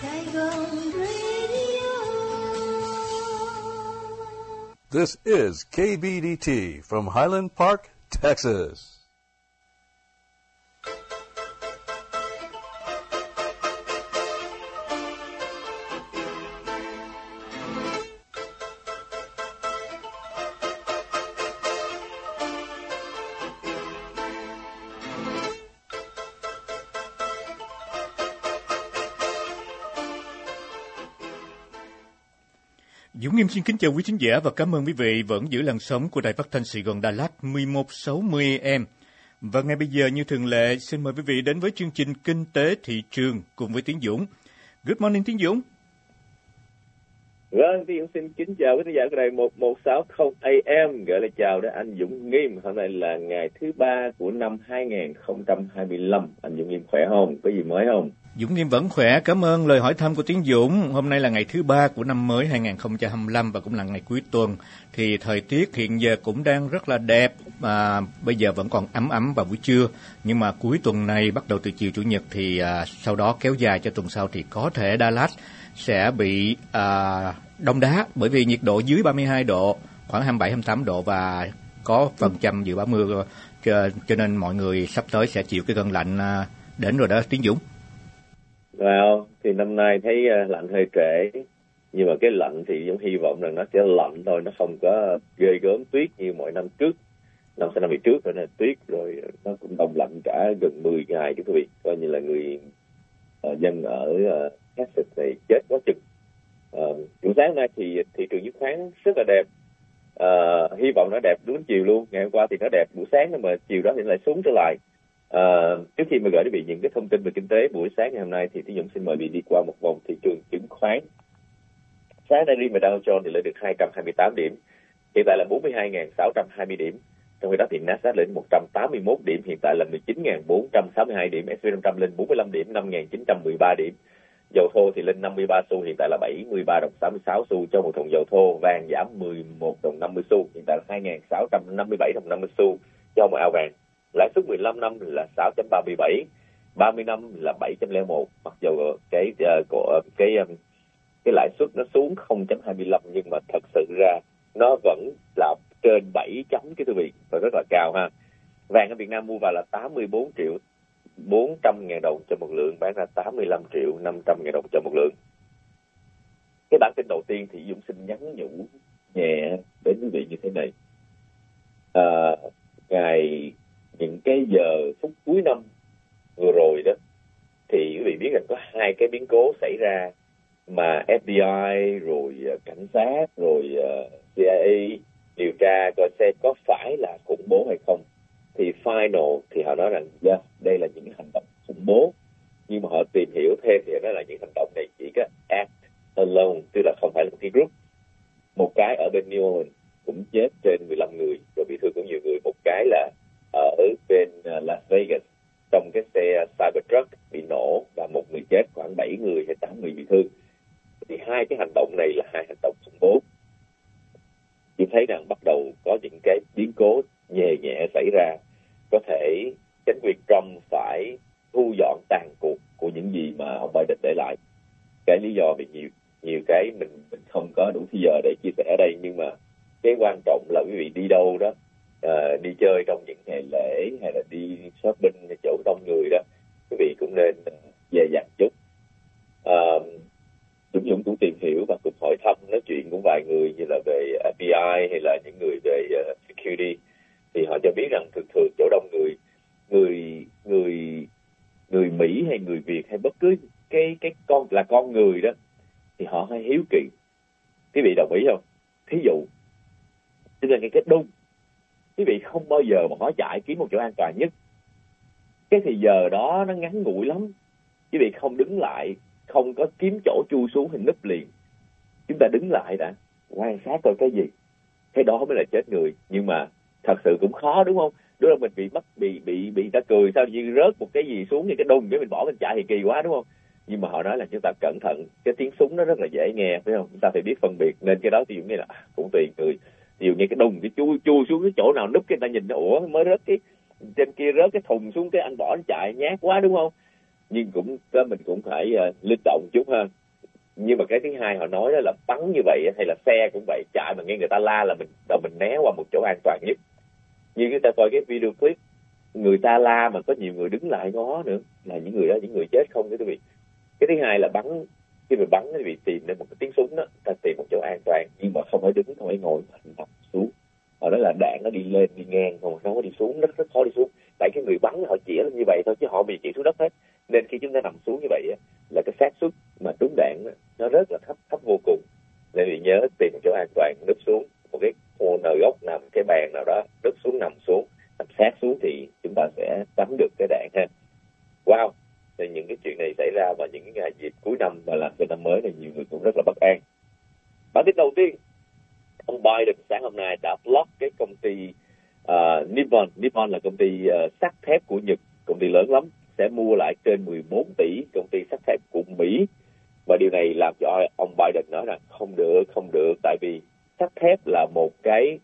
Saigon Radio. This is KBDT from Highland Park, Texas. Dũng Nghiêm xin kính chào quý thính giả và cảm ơn quý vị vẫn giữ làn sóng của Đài Phát thanh Sài Gòn Đà Lạt 1160 AM. Và ngay bây giờ như thường lệ, xin mời quý vị đến với chương trình Kinh tế thị trường cùng với Tiến Dũng. Good morning Tiến Dũng. Vâng, Tiến Dũng xin kính chào quý thính giả của Đài 1160 AM. Gửi lời chào đến anh Dũng Nghiêm. Hôm nay là ngày thứ 3 của năm 2025. Anh Dũng Nghiêm khỏe không? Có gì mới không? Dũng Nghiêm vẫn khỏe, cảm ơn lời hỏi thăm của Tiến Dũng. Hôm nay là ngày thứ 3 của năm mới 2025 và cũng là ngày cuối tuần. Thì thời tiết hiện giờ cũng đang rất là đẹp, bây giờ vẫn còn ấm ấm vào buổi trưa. Nhưng mà cuối tuần này bắt đầu từ chiều Chủ nhật thì sau đó kéo dài cho tuần sau thì có thể Đà Lạt sẽ bị đông đá bởi vì nhiệt độ dưới 32 độ, khoảng 27-28 độ và có phần trăm dự báo mưa, cho nên mọi người sắp tới sẽ chịu cái cơn lạnh đến rồi đó Tiến Dũng. Wow, thì năm nay thấy lạnh hơi trễ, nhưng mà cái lạnh thì cũng hy vọng rằng nó sẽ lạnh thôi, nó không có ghê gớm tuyết như mọi năm trước. Năm về trước rồi là tuyết rồi nó cũng đông lạnh cả gần 10 ngày chứ quý vị, coi như là người dân ở Texas này chết quá chừng. Buổi sáng nay thì thị trường chứng khoán rất là đẹp, hy vọng nó đẹp đúng chiều luôn. Ngày hôm qua thì nó đẹp buổi sáng nhưng mà chiều đó thì lại xuống trở lại. Trước khi mà gửi đến quý vị những cái thông tin về kinh tế buổi sáng ngày hôm nay thì Tiến Dũng xin mời quý vị đi qua một vòng thị trường chứng khoán. Sáng nay riêng về Dow Jones thì lên được 228 điểm, hiện tại là 42.620 điểm. Trong khi đó thì Nasdaq lên 181 điểm, hiện tại là 19.462 điểm. S&P 500 lên 45 điểm, 5.913 điểm. Dầu thô thì lên 53 xu, hiện tại là 73 đồng 66 xu cho một thùng dầu thô. Vàng giảm 11 đồng 50 xu, hiện tại là 2.657 đồng 50 xu cho một ao vàng. Lãi suất 15 năm là 6.37, 30 năm là 7.01. Mặc dù cái lãi suất nó xuống 0.25 nhưng mà thật sự ra nó vẫn là trên 7 chấm cái thưa vị và rất là cao ha. Vàng ở Việt Nam mua vào là 84 triệu 400 ngàn đồng cho một lượng, bán ra 85 triệu 500 ngàn đồng cho một lượng. Cái bản tin đầu tiên thì Dũng xin nhắn nhủ nhẹ đến quý vị như thế này. Những cái giờ phút cuối năm vừa rồi đó thì quý vị biết rằng có hai cái biến cố xảy ra mà FBI rồi cảnh sát rồi CIA điều tra coi xem có phải là khủng bố hay không. Thì final thì họ nói rằng đây là những hành động khủng bố, nhưng mà họ tìm hiểu thêm thì đó là những hành động này chỉ có act alone, tức là không phải là một cái group. Một cái ở bên New Orleans cũng chết trên 15 người rồi bị thương cũng nhiều người. Một cái là ở bên Las Vegas trong cái xe Cybertruck bị nổ và một người chết, khoảng 7 người hay 8 người bị thương. Thì hai cái hành động này là hai hành động khủng bố. Chúng thấy rằng bắt đầu có những cái biến cố nhẹ xảy ra, có thể chính quyền Trump phải thu dọn tàn cuộc của những gì mà ông Biden để lại. Cái lý do vì nhiều cái mình không có đủ thời giờ để chia sẻ ở đây, nhưng mà cái quan trọng là quý vị đi đâu đó, đi chơi trong những ngày lễ hay là đi shopping hay chỗ đông người đó, quý vị cũng nên dè dặt chút. Dũng cũng tìm hiểu và cũng hỏi thăm nói chuyện cũng vài người như là về FBI hay là những người về security, thì họ cho biết rằng thường chỗ đông người Mỹ hay người Việt hay bất cứ cái con người đó thì họ hay hiếu kỳ. Quý vị đồng ý không? Thí dụ tức là cái đung, quý vị không bao giờ mà họ chạy kiếm một chỗ an toàn nhất. Cái thì giờ đó nó ngắn ngủi lắm, quý vị không đứng lại, không có kiếm chỗ chui xuống hình núp liền. Chúng ta đứng lại đã, quan sát coi cái gì, cái đó mới là chết người. Nhưng mà thật sự cũng khó đúng không? Đúng là mình bị ta cười sao như rớt một cái gì xuống như cái đùng cái mình bỏ mình chạy thì kỳ quá đúng không? Nhưng mà họ nói là chúng ta cẩn thận, cái tiếng súng nó rất là dễ nghe phải không? Chúng ta phải biết phân biệt, nên cái đó thì cũng như là cũng tùy người. Ví dụ như cái đùng cái chui xuống cái chỗ nào núp cái ta nhìn nó mới rớt cái trên kia rớt cái thùng xuống cái anh bỏ nó chạy nhát quá đúng không? nhưng mình cũng phải linh động chút ha. Nhưng mà cái thứ hai họ nói đó là bắn như vậy hay là xe cũng vậy, chạy mà nghe người ta la là mình né qua một chỗ an toàn nhất. Như chúng ta coi cái video clip, người ta la mà có nhiều người đứng lại ngó nữa, là những người đó những người chết không đó quý vị. Cái thứ hai là bắn, khi mà bắn quý vị tìm đến một cái tiếng súng đó, ta tìm một chỗ an toàn, nhưng mà không phải đứng, không phải ngồi, mà nằm xuống. Họ nói là đạn nó đi lên đi ngang, không có đi xuống, rất khó đi xuống. Tại cái người bắn họ chỉ như vậy thôi chứ họ bị chỉ xuống đất hết. Nên khi chúng ta nằm xuống như vậy là cái xác suất mà trúng đạn nó rất là thấp vô cùng. Nên vì nhớ tìm một chỗ an toàn, núp xuống một cái corner góc nằm cái bàn nào đó, núp xuống nằm xuống, nằm sát xuống thì chúng ta sẽ tránh được cái đạn ha. Wow, thì những cái chuyện này xảy ra vào những cái ngày dịp cuối năm và làm cho năm mới này nhiều người cũng rất là bất an. Bản tin đầu tiên, ông Biden sáng hôm nay đã block cái công ty Nippon. Nippon là công ty sắt thép của Nhật, công ty lớn lắm, sẽ mua lại trên 14 tỷ công ty sắt thép của Mỹ. Và điều này làm cho ông Biden nói rằng không được, tại vì sắt thép là một cái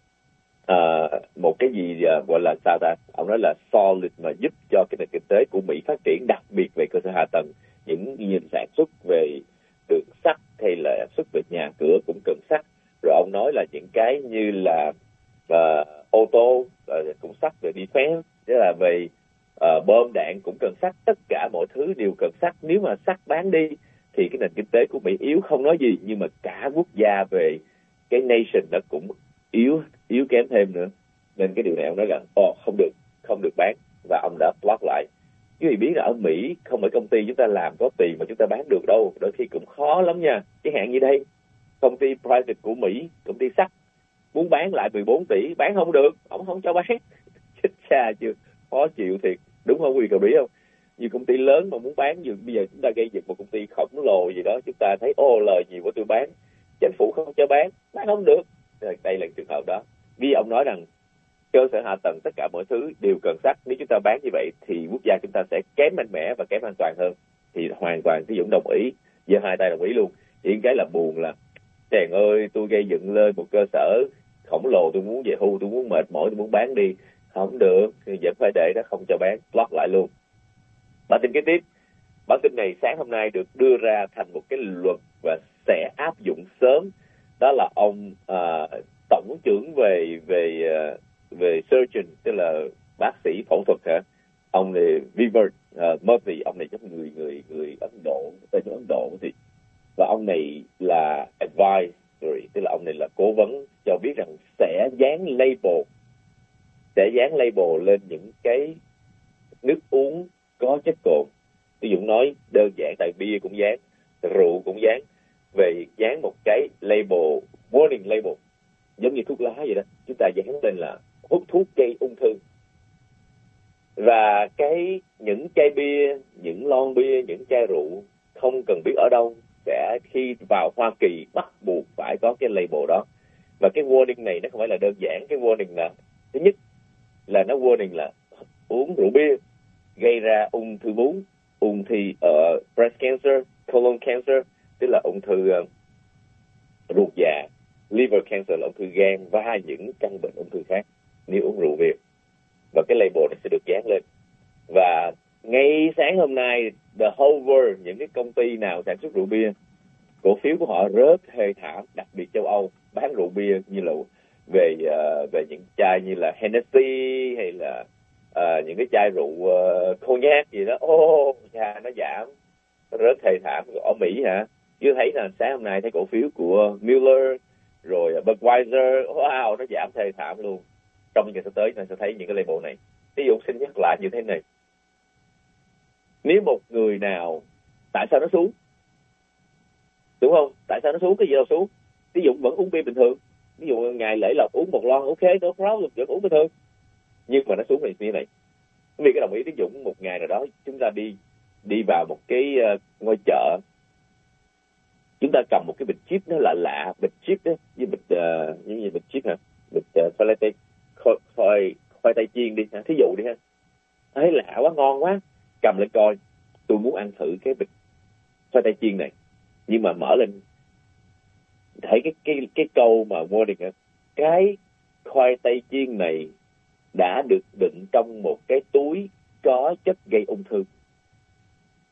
gì gọi là sao ta? Ông nói là solid mà giúp cho cái nền kinh tế của Mỹ phát triển, đặc biệt về cơ sở hạ tầng, những sản xuất về đường sắt hay là xuất về nhà cửa cũng cần sắt. Rồi ông nói là những cái như là ô tô cũng sắt, về defense, tức là về bom đạn cũng cần sắt, tất cả mọi thứ đều cần sắt. Nếu mà sắt bán đi thì cái nền kinh tế của Mỹ yếu không nói gì, nhưng mà cả quốc gia về cái nation nó cũng yếu kém thêm nữa. Nên cái điều này ông nói rằng không được bán, và ông đã block lại. Quý vị biết là ở Mỹ không phải công ty chúng ta làm có tiền mà chúng ta bán được đâu, đôi khi cũng khó lắm nha. Chẳng hạn như đây, công ty private của Mỹ, công ty sắt muốn bán lại 14 tỷ, bán không được, ông không cho bán. Chết cha chưa, khó chịu thiệt, đúng không quý vị, biết không? Nhiều công ty lớn mà muốn bán, bây giờ chúng ta gây dựng một công ty khổng lồ gì đó, chúng ta thấy lời nhiều của tôi bán, chính phủ không cho bán không được. Đây là trường hợp đó. Vì ông nói rằng cơ sở hạ tầng tất cả mọi thứ đều cần sắt, nếu chúng ta bán như vậy thì quốc gia chúng ta sẽ kém mạnh mẽ và kém an toàn hơn. Thì hoàn toàn Tí Dũng đồng ý, giơ hai tay đồng ý luôn. Chỉ cái là buồn là chàng ơi, tôi gây dựng lên một cơ sở khổng lồ, tôi muốn về hưu, tôi muốn mệt mỏi, tôi muốn bán đi, không được, thì vẫn phải để đó, không cho bán, block lại luôn. Bản tin kế tiếp, bản tin này sáng hôm nay được đưa ra thành một cái luật và sẽ áp dụng sớm. Đó là ông tổng trưởng về surgeon, tức là bác sĩ phẫu thuật hả? Ông này Vivek Murthy, ông này giống người Ấn Độ, tên Ấn Độ thì. Và ông này là advisory, tức là ông này là cố vấn, cho biết rằng sẽ dán label lên những cái nước uống có chất cồn. Ví dụ nói đơn giản, tại bia cũng dán, rượu cũng dán, về dán một cái label, warning label, giống như thuốc lá vậy đó, chúng ta dán lên là hút thuốc gây ung thư. Và những chai bia, những lon bia, những chai rượu không cần biết ở đâu, sẽ khi vào Hoa Kỳ bắt buộc phải có cái label đó. Và cái warning này nó không phải là đơn giản. Cái warning là, thứ nhất là nó warning là uống rượu bia gây ra ung thư vú, ung thư breast cancer, colon cancer, tức là ung thư ruột già, liver cancer là ung thư gan, và những căn bệnh ung thư khác nếu uống rượu bia. Và cái label này sẽ được dán lên. Và ngay sáng hôm nay, the whole world, những cái công ty nào sản xuất rượu bia, cổ phiếu của họ rớt thê thảm, đặc biệt châu Âu bán rượu bia như là về những chai như là Hennessy hay là những cái chai rượu cognac gì đó, nó giảm, nó rớt thê thảm. Ở Mỹ hả, chưa thấy là sáng hôm nay thấy cổ phiếu của Miller rồi Budweiser, nó giảm thê thảm luôn. Trong những sắp tới này sẽ thấy những cái label này. Ví dụ xin nhắc lại như thế này, nếu một người nào, tại sao nó xuống, đúng không? Tại sao nó xuống? Cái gì đâu xuống? Ví dụ vẫn uống bia bình thường, ví dụ ngày lễ lộc uống một lon, ok, no problem, vẫn uống bình thường, nhưng mà nó xuống như thế này. Vì cái đồng ý, ví dụ một ngày nào đó chúng ta đi vào một cái ngôi chợ, chúng ta cầm một cái bịch chip nó lạ, bịch chip đó, với bịch chip hả, bịch khoai tây chiên đi, thí dụ đi ha, thấy lạ quá, ngon quá, cầm lên coi, tôi muốn ăn thử cái bịch khoai tây chiên này, nhưng mà mở lên thấy cái câu mà warning, cái khoai tây chiên này đã được đựng trong một cái túi có chất gây ung thư.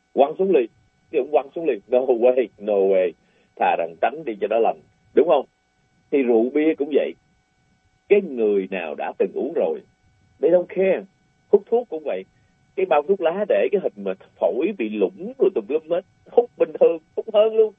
quăng xuống liền. Thì ông quăng xuống liền, no way, thà rằng tránh đi cho nó lành, đúng không? Thì rượu bia cũng vậy, cái người nào đã từng uống rồi, they don't care. Hút thuốc cũng vậy, cái bao thuốc lá để cái hình mà phổi bị lủng rồi tùm lum hết, hút bình thường, hút hơn luôn.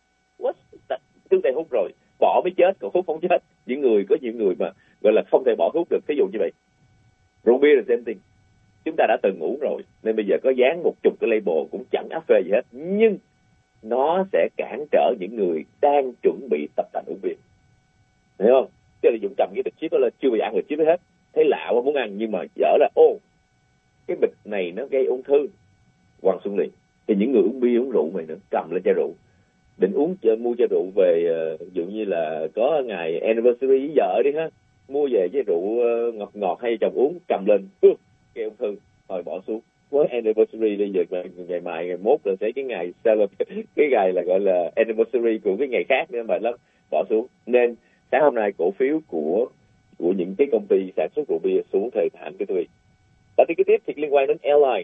Trước đây hút rồi, bỏ mới chết, còn hút không chết. Có những người mà gọi là không thể bỏ hút được, ví dụ như vậy. Rượu bia là same thing. Chúng ta đã từng uống rồi, nên bây giờ có dán 10 cái label cũng chẳng áp phê gì hết. Nhưng nó sẽ cản trở những người đang chuẩn bị tập tành uống bia. Hiểu không? Tức là Dũng cầm cái bịch chip đó lên, chưa bao giờ ăn được chip hết. Thấy lạ quá muốn ăn, nhưng mà dở là cái bịch này nó gây ung thư, quăng xuống liền. Thì những người uống bia uống rượu này nữa, cầm lên chai rượu, định mua chai rượu về, ví dụ như là có ngày anniversary với vợ đi ha, mua về chai rượu ngọt ngọt hay chồng uống, cầm lên gây ung thư, rồi bỏ xuống. Với anniversary bây giờ ngày mai ngày mốt là sẽ cái ngày cái ngày là gọi là anniversary của cái ngày khác nữa, mệt lắm, bỏ xuống. Nên sáng hôm nay cổ phiếu của những cái công ty sản xuất rượu bia xuống thời thảm cái quý vị. Và thì cái tiếp thì liên quan đến airline.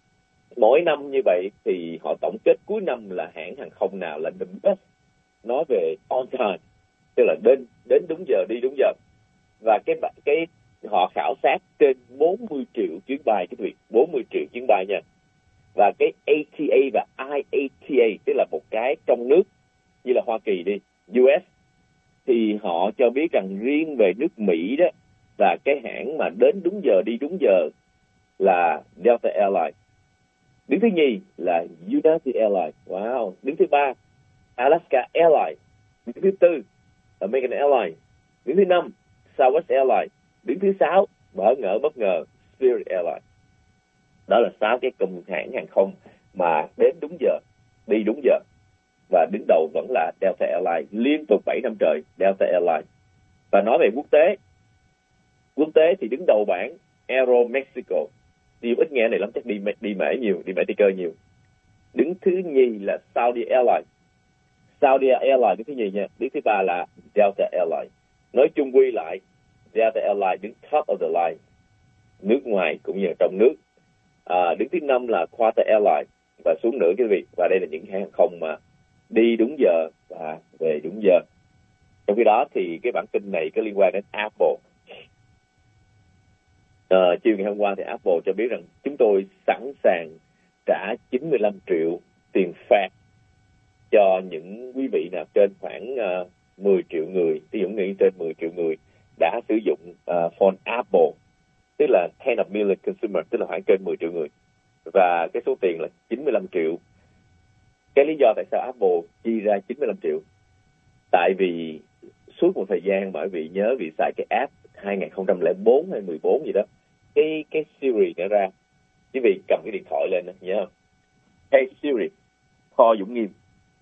Mỗi năm như vậy thì họ tổng kết cuối năm là hãng hàng không nào là the best, nói về on time, tức là đến đúng giờ, đi đúng giờ. Và cái họ khảo sát trên 40 triệu chuyến bay, cái việc 40 triệu chuyến bay nha. Và cái ATA và IATA, tức là một cái trong nước như là Hoa Kỳ đi, US, thì họ cho biết rằng riêng về nước Mỹ đó, là cái hãng mà đến đúng giờ, đi đúng giờ là Delta Airlines. Đứng thứ nhì là United Airlines. Wow. Đứng thứ ba Alaska Airlines. Đứng thứ tư American Airlines. Đứng thứ năm Southwest Airlines. Đứng thứ sáu bất ngờ Spirit Airlines. Đó là 6 cái công hãng hàng không mà đến đúng giờ, đi đúng giờ. Và đứng đầu vẫn là Delta Airlines, liên tục 7 năm trời Delta Airlines. Và nói về quốc tế thì đứng đầu bảng Aero Mexico. Điều ít nghe này lắm, chắc đi mễ ticker nhiều. Đứng thứ nhì là Saudi Airlines. Saudi Airlines đứng thứ nhì nha. Đứng thứ ba là Delta Airlines. Nói chung quy lại, Delta Airlines đứng top of the line, nước ngoài cũng như là trong nước. Đứng thứ năm là Qatar Airlines và xuống nữa quý vị. Và đây là những hãng không mà đi đúng giờ và về đúng giờ. Trong khi đó thì cái bản tin này có liên quan đến Apple. Chiều ngày hôm qua thì Apple cho biết rằng chúng tôi sẵn sàng trả 95 triệu tiền phạt cho những quý vị nào trên khoảng 10 triệu người, ví dụ như trên 10 triệu người đã sử dụng phone Apple, tức là 10 million consumer, tức là khoảng trên 10 triệu người, và cái số tiền là 95 triệu. Cái lý do tại sao Apple chi ra 95 triệu, tại vì suốt một thời gian, bởi vì nhớ vì xài cái app 2004 hay 14 gì đó, cái Siri nó ra, quý vị cầm cái điện thoại lên đó, nhớ không? Hey Siri, call Dũng Nghiêm.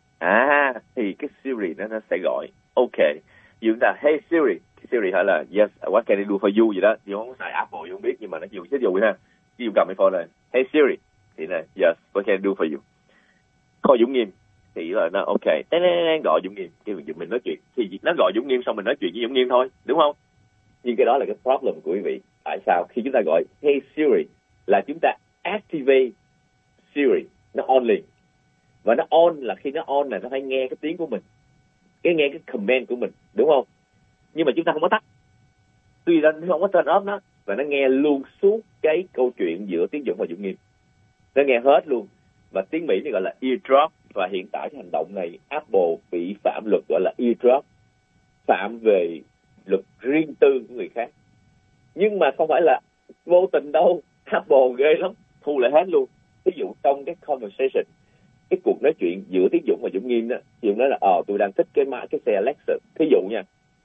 Thì cái Siri nó sẽ gọi, ok, chúng ta hey Siri, Siri hỏi là yes, what can I do for you gì đó, thì không có xài Apple thì không biết, nhưng mà nó dùng ha. Ví dụ cầm cái phone lên, hey Siri, thì là yes, what can I do for you? Call Dũng Nghiêm, thì là nó ok, gọi Dũng Nghiêm, cái mình nói chuyện, thì nó gọi Dũng Nghiêm xong mình nói chuyện với Dũng Nghiêm thôi, đúng không? Nhưng cái đó là cái problem của quý vị. Tại sao? Khi chúng ta gọi hey Siri là chúng ta activate Siri, nó on liền. Và nó on là khi nó on là nó phải nghe cái tiếng của mình, nghe cái command của mình, đúng không? Nhưng mà chúng ta không có tắt, tuy là nó không có turn off nó, và nó nghe luôn suốt cái câu chuyện giữa Tiến Dũng và Dũng Nghiêm. Nó nghe hết luôn. Và tiếng Mỹ thì gọi là eardrop. Và hiện tại cái hành động này Apple bị phạm luật gọi là eardrop, phạm về luật riêng tư của người khác. Nhưng mà không phải là vô tình đâu, Apple ghê lắm, thu lại hết luôn. Ví dụ trong cái conversation, cái cuộc nói chuyện giữa Tiến Dũng và Dũng Nghiêm đó, Dũng nói là tôi đang thích cái xe Lexus, thí dụ nha.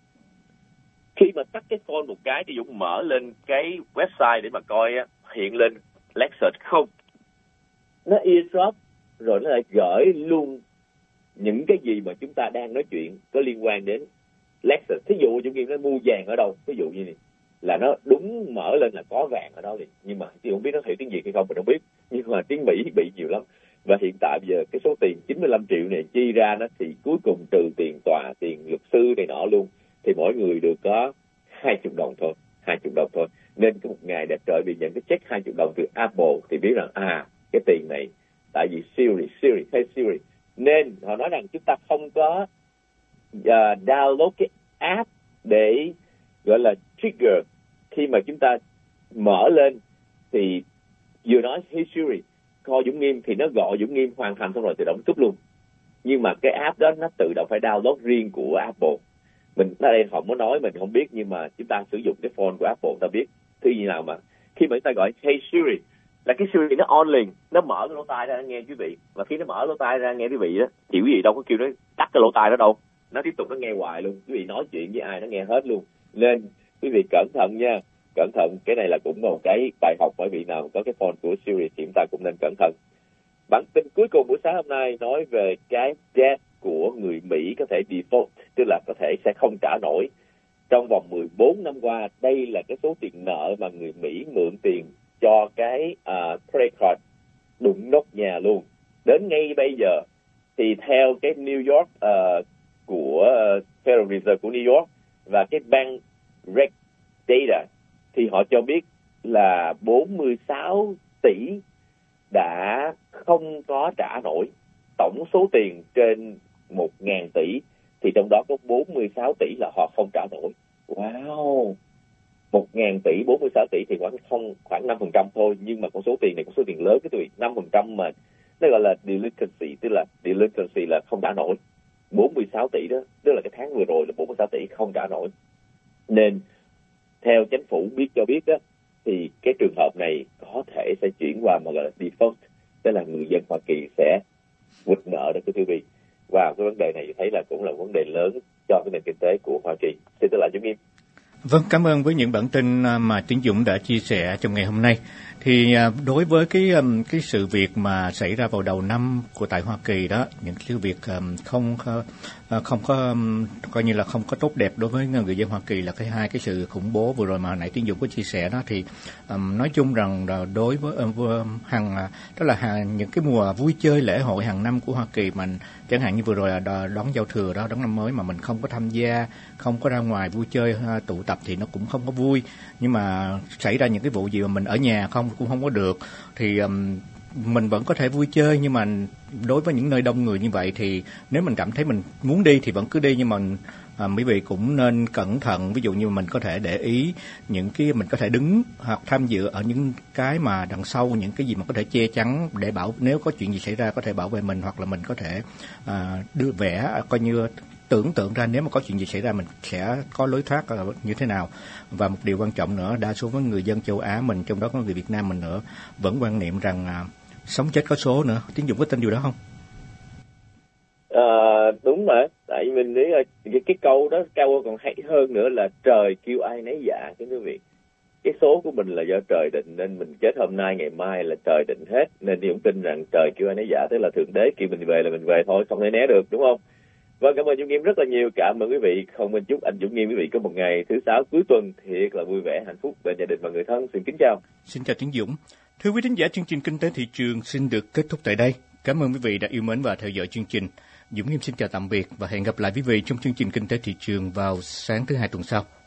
Khi mà tắt cái phone một cái thì Dũng mở lên cái website để mà coi á, hiện lên Lexus không, nó eardrop rồi nó lại gửi luôn những cái gì mà chúng ta đang nói chuyện có liên quan đến Lexus. Thí dụ Dũng Nghiêm nó mua vàng ở đâu, ví dụ như này, là nó đúng mở lên là có vàng ở đó liền. Nhưng mà thì không biết nó hiểu tiếng Việt hay không, mình không biết, nhưng mà tiếng Mỹ bị nhiều lắm. Và hiện tại bây giờ cái số tiền 95 triệu này chi ra nó thì cuối cùng trừ tiền tòa, tiền luật sư này nọ luôn, thì mỗi người được có 20 đồng thôi, 20 đồng thôi. Nên có một ngày đẹp trời bị nhận cái check 20 đồng từ Apple thì biết rằng cái tiền này tại vì Siri, nên họ nói rằng chúng ta không có download cái app để gọi là trigger. Khi mà chúng ta mở lên thì vừa nói Hey Siri, call Dũng Nghiêm, thì nó gọi Dũng Nghiêm hoàn thành xong rồi tự động cúp luôn. Nhưng mà cái app đó nó tự động phải download riêng của Apple. Mình ở đây không có nói, mình không biết, nhưng mà chúng ta sử dụng cái phone của Apple ta biết. Thứ gì nào mà khi mà chúng ta gọi Hey Siri là cái Siri nó on liền, nó mở cái lỗ tai ra nghe quý vị. Và khi nó mở lỗ tai ra nghe quý vị đó, thì quý vị đâu có kêu nó tắt cái lỗ tai đó đâu, nó tiếp tục nó nghe hoài luôn. Quý vị nói chuyện với ai nó nghe hết luôn. Nên quý vị cẩn thận nha, cẩn thận. Cái này là cũng một cái bài học, bởi vì nào có cái phone của Siri thì chúng ta cũng nên cẩn thận. Bản tin cuối cùng buổi sáng hôm nay nói về cái debt của người Mỹ có thể default, tức là có thể sẽ không trả nổi. Trong vòng 14 năm qua, đây là cái số tiền nợ mà người Mỹ mượn tiền cho cái credit card đụng nốt nhà luôn. Đến ngay bây giờ thì theo cái New York của Federal Reserve của New York và cái Bank Rec Data thì họ cho biết là 46 tỷ đã không có trả nổi. Tổng số tiền trên 1.000 tỷ thì trong đó có 46 tỷ là họ không trả nổi. Wow, 1.000 tỷ, 46 tỷ thì khoảng 5% thôi, nhưng mà con số tiền này con số tiền lớn cái tụi 5% mà nó gọi là delinquency, tức là delinquency là không trả nổi. 46 tỷ đó, tức là cái tháng vừa rồi là 46 tỷ không trả nổi. Nên theo chính phủ cho biết đó, thì cái trường hợp này có thể sẽ chuyển qua mà gọi là default, tức là người dân Hoa Kỳ sẽ quỵt nợ đó quý vị. Và cái vấn đề này thấy là cũng là vấn đề lớn cho cái nền kinh tế của Hoa Kỳ. Xin tôi lại Dũng Nghiêm. Vâng, cảm ơn với những bản tin mà Tiến Dũng đã chia sẻ trong ngày hôm nay. Thì đối với cái sự việc mà xảy ra vào đầu năm của tại Hoa Kỳ đó, những cái việc không có coi như là không có tốt đẹp đối với người dân Hoa Kỳ là hai cái sự khủng bố vừa rồi mà nãy Tiến Dũng có chia sẻ đó, thì nói chung rằng là đối với đó là những cái mùa vui chơi lễ hội hàng năm của Hoa Kỳ, mà chẳng hạn như vừa rồi là đón giao thừa đó, đón năm mới mà mình không có tham gia, không có ra ngoài vui chơi tụ tập thì nó cũng không có vui. Nhưng mà xảy ra những cái vụ gì mà mình ở nhà cũng không có được thì mình vẫn có thể vui chơi. Nhưng mà đối với những nơi đông người như vậy thì nếu mình cảm thấy mình muốn đi thì vẫn cứ đi, nhưng mà quý vị cũng nên cẩn thận. Ví dụ như mình có thể để ý những cái mình có thể đứng hoặc tham dự ở những cái mà đằng sau, những cái gì mà có thể che chắn để nếu có chuyện gì xảy ra có thể bảo vệ mình, hoặc là mình có thể đưa vẽ coi như tưởng tượng ra nếu mà có chuyện gì xảy ra mình sẽ có lối thoát như thế nào. Và một điều quan trọng nữa, đa số với người dân châu Á mình, trong đó có người Việt Nam mình nữa, vẫn quan niệm rằng sống chết có số nữa. Tiến Dũng có tin điều đó không? Đúng rồi, tại vì mình nghĩ là cái câu đó cao còn hay hơn nữa là trời kêu ai nấy dạ. Cái quý vị, cái số của mình là do trời định, nên mình chết hôm nay ngày mai là trời định hết. Nên Dũng tin rằng trời kêu ai nấy dạ, tức là thượng đế kêu mình về là mình về thôi, không thể né được, đúng không? Vâng, cảm ơn Dũng Nghiêm rất là nhiều. Cảm ơn quý vị. Không nên chúc anh Dũng Nghiêm quý vị có một ngày thứ Sáu cuối tuần thiệt là vui vẻ, hạnh phúc bên gia đình và người thân. Xin kính chào. Xin chào Tiến Dũng. Thưa quý thính giả, chương trình Kinh tế Thị trường xin được kết thúc tại đây. Cảm ơn quý vị đã yêu mến và theo dõi chương trình. Dũng Nghiêm xin chào tạm biệt và hẹn gặp lại quý vị trong chương trình Kinh tế Thị trường vào sáng thứ Hai tuần sau.